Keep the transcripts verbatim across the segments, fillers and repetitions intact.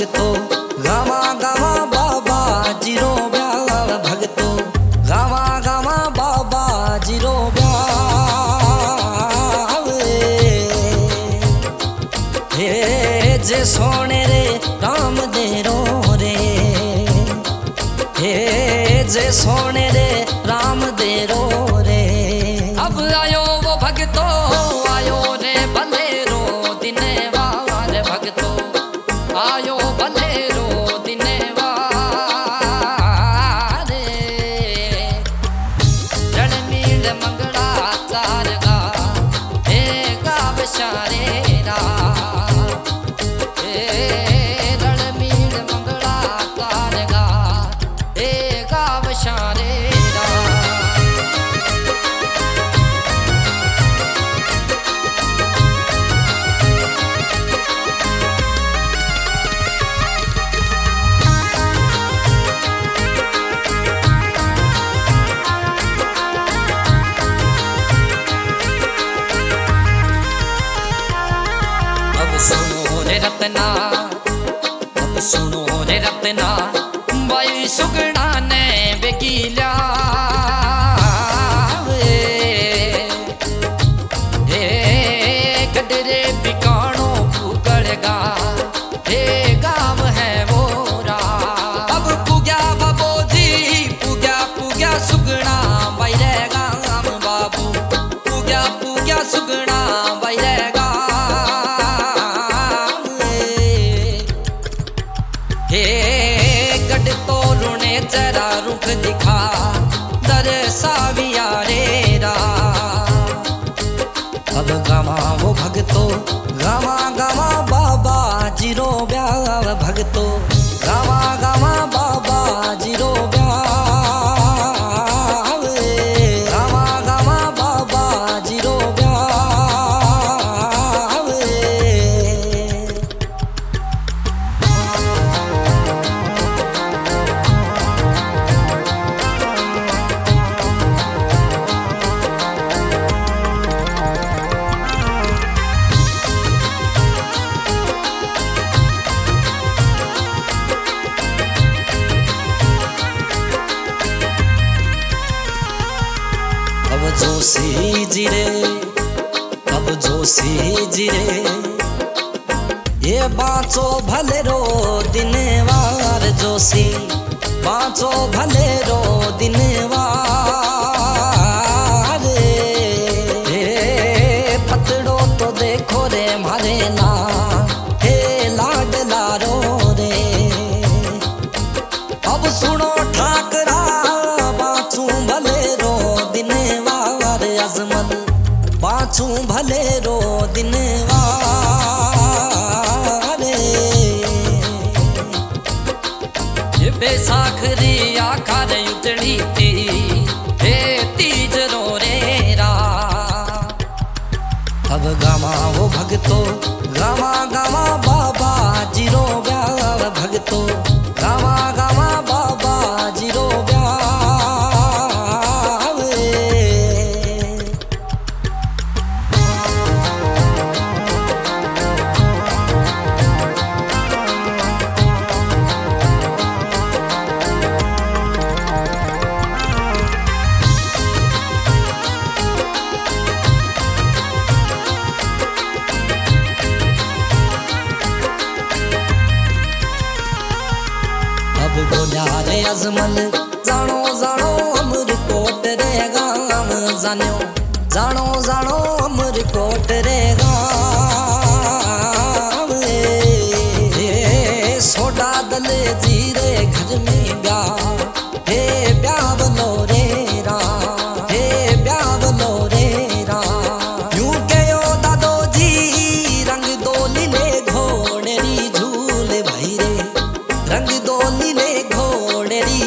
भगतो गावा गावा बाबा जीरो ब्याव भगतो गावा गावा बाबा जीरो ब्याव हे जे सोने रे राम दे रो रे हे जे सोने रे राम दे रो रे। अब आयो वो भगतो आयो रे भलेरो दिने वार भगतो आयो भलेरो दिने वार रणमील मंगड़ा चार गा हे गाव शारे रा हे रणमील मंगड़ा चार गा हे गाव शारे रा। अब सुनो रे रत्ना अब सुनो रे रत्ना बाई सुगड़ा ने बेकीला हे गडरे बिकाणो पुकड़गा हे गाँव है वोरा। अब पुग्या बाबो जी पुग्या पुग्या सुगड़ा बाई रे गाँव बाबू पुग्या पुग्या सुगड़ा बाई रे हे गड तो रुणे जरा रुख दिखा दर साविया रे रा। अब गावा वो भगतो गावा गावा बाबा जीरो ब्याव भगतो गावा गावा बाबा जीरो ब्याव गावा गावा बाबा जीरो ब्याव। अब जोशी जी रे अब जोशी जी रे ये बाँचो भले रो दिन वार जोशी बाँचो भले रो दिन वार हे पतड़ो तो देखो रे मारे ना हे लाडला रो रे। अब सुनो ठाकरा बाँचू भले रो दिन वार अजमल बाँचू भले रो दिन वार ये बैसाखरी आखर उतड़ी थी हे तीज रो रे रा। अब गावा वो भगतो गावा गावा बाबा जीरो ब्याव भगतो गावा गावा बाबा जीरो ब्याव। अब बोलिया रे अजमल जानो जानो अमरकोट रे गाँव जानो जानो जानो अमरकोट रे गाँव हे सोडा दले जीरे घर में ब्याह हे ब्याह लो रे रा हे ब्याह लो रे रा। यूं कहो दादो जी रंग दोली ले घोड़ेरी झूल भाई रे रंग दोली ले घोड़ेरी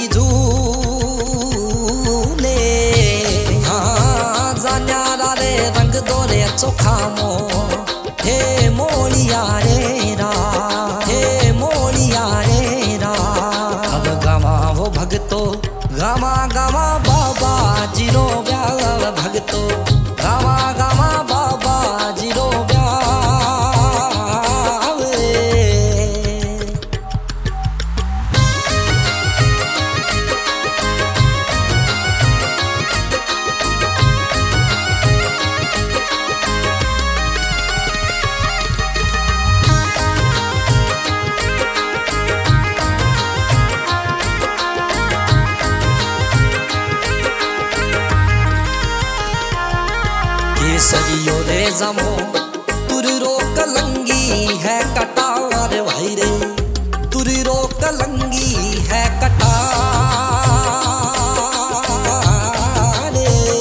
झूले हाँ जान्यारा रे रंग दोरे चोखा मो हे मोलिया रे रा हे मोलिया रे रा। अब गावा वो भगतो गावा गावा बाबा जीरो ब्याव भगतो गावा गावा बाबा जीरो ब्याव। केसरियो रे जमो तुर रो कलंगी है कटार भाई रे तुर रो कलंगी है कटार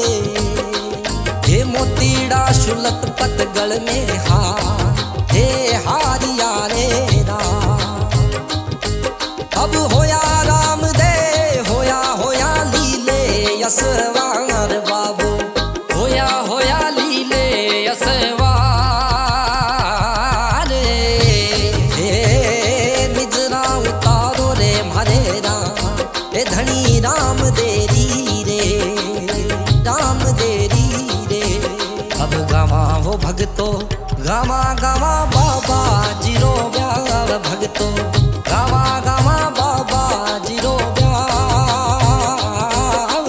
हे मोतीड़ा शुलत पतगल में हार हे हारिया रे अब होया राम दे होया होया लीले यसवार बाबू होया होया लीले यसवार हे निजरा उतारो रे मारे राम हे धनी राम देरी रे राम देरी रे अब गावा हो भगतो गावा गावा बाबा जीरो ब्याव भगतो गावा गावा बाबा जीरो ब्याव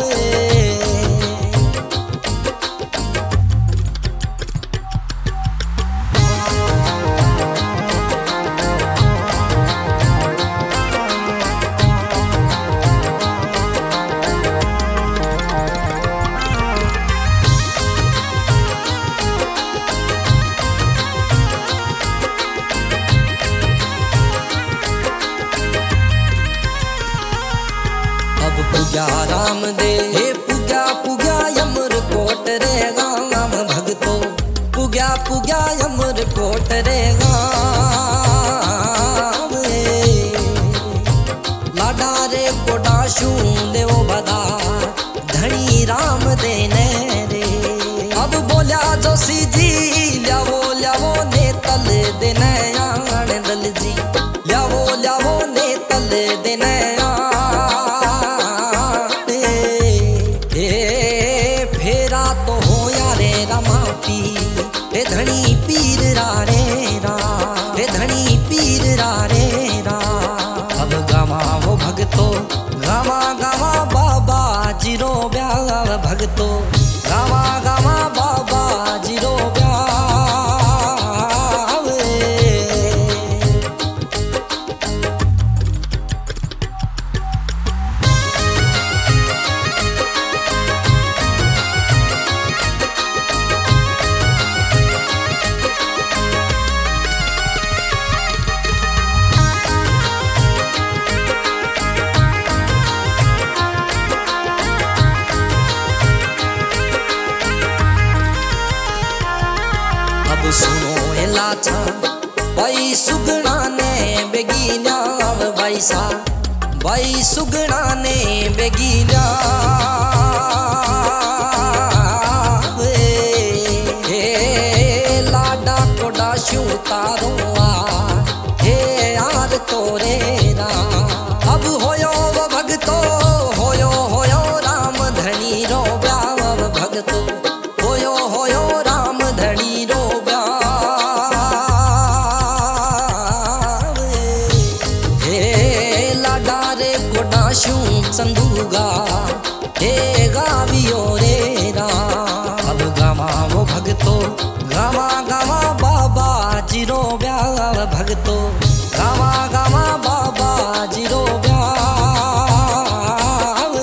पुग्या राम दे हे पुग्या पुग्या यमर कोट रे गाम भगतो पुग्या पुग्या यमर कोट रे गाम लाडा रे कोडाशू देवो बदा धनी राम देने रे अब बोल्या जोशी जी ल्यावो ल्यावो ने तल देने आण दल जी ल्यावो ल्यावो ने तल देने धनी पीर रा रे रा रे धनी पीर रा रे रा अब गावा वो भगतो गावा गावा बाबा जीरो ब्याव भगतो गावा गावा बाबा जीरो ब्याव सुनो लाचा भाई सुगना ने बेगीना वैसा भाई सुगना ने बेगीना हे लाडा कोडा शू तारो आ हे यार तोरे रा अब होयो वो भगतो होयो होयो राम धनी रो ब्याव भगतो होयो होयो राम धनी रो संदूगा हे गावियो रे रा अब गावा वो भगतो गावा गावा बाबा जीरो ब्याव भगतो गावा गावा बाबा जीरो ब्याव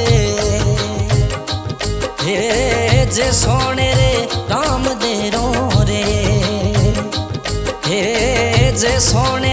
हे जे सोने रे राम दे रो रे हे जे सोने